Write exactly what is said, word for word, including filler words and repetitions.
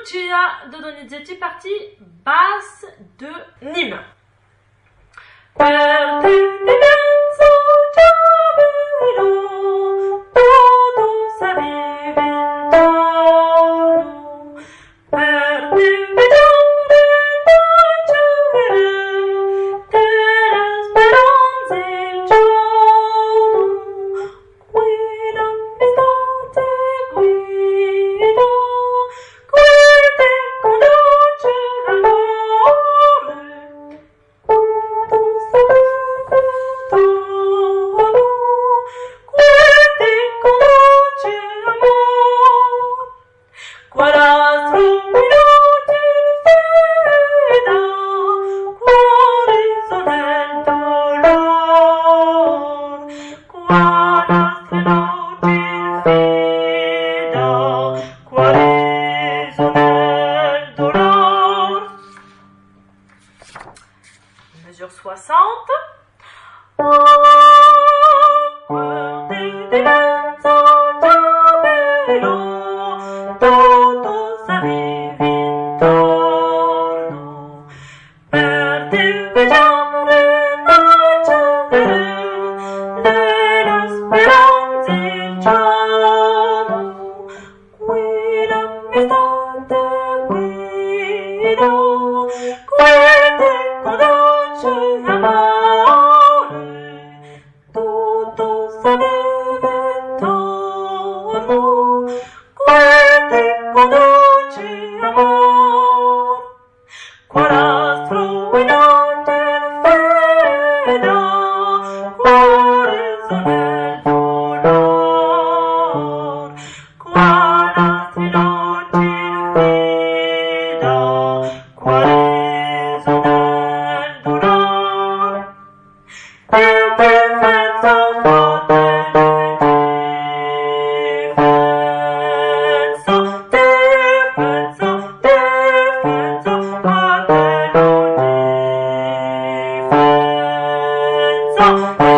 Lucia de Donizetti, partie basse de Nîmes. Pertinenza giovelo, tutto s'avvive intorno, per dividere tacere delle speranze il giorno. Guida l'estate, guida, guida e conduce l'amore, tutto s'avvive intorno, guida e conduce l'amore. Quattro minuti di feda, cuore nel dolore. Quattro notti di feda, cuore nel dolore. Mesure soixante. Pertinenza giovelo, tutto s'avvive intorno, per dividere tacere delle speranze il giorno. Guida l'estate, guida, guida e conduce l'amore, tutto s'avvive intorno, guida e conduce l'amore. Quattro minuti di feda, cuore nel dolore. Quattro notti di feda, cuore nel dolore. E difensa fratelli, difensa, difensa, difensa, fratello, difensa.